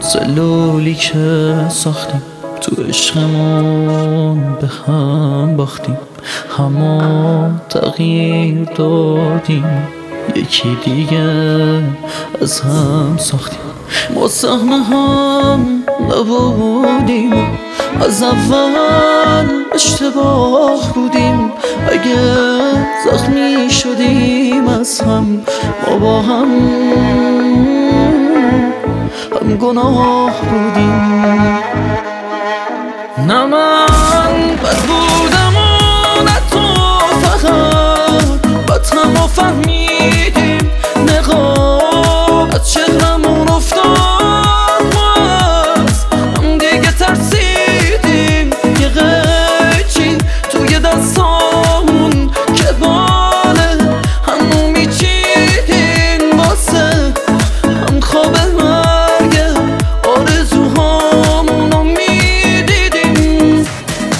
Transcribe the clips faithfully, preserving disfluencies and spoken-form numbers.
سلولی که ساختیم تو عشقمون به هم باختیم، همه تغییر دادیم، یکی دیگه از هم ساختیم. ما سهم هم نبودیم، از اول اشتباه بودیم. اگه زخمی شدیم از هم، ما با هم هم گناه بودیم. نه من بد بودم و نه تو، فقط بد هم و فهمیدیم. نقاب از چهرمون افتاد، ما از هم دیگه ترسیدیم. یه قیچی توی دستامون که باله همو میچیدیم، واسه هم خواب مرگ آرزوهامونو میدیدیم.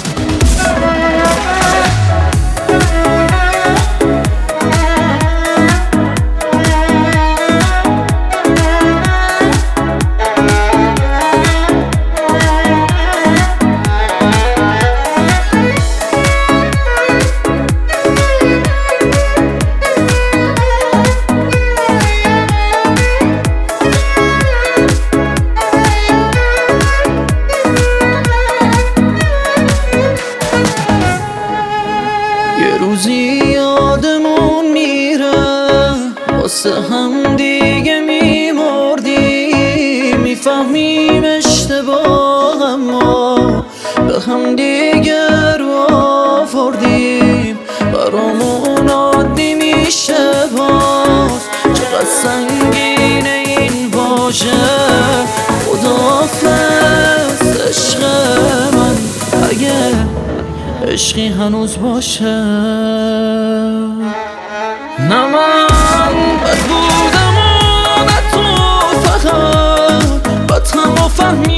یه روزی یادمون میره، واسه هم دیگه میمردیم. میفهمیم اشتباه، اما به هم دیگه رو آوردیم. برامون عادی میشه باز، چقدر سنگینه این واژه. خداحافظ عشق من، اگه عشقی هنوز باشه. نه من بد بودم و نه تو، فقط بد هم و فهمی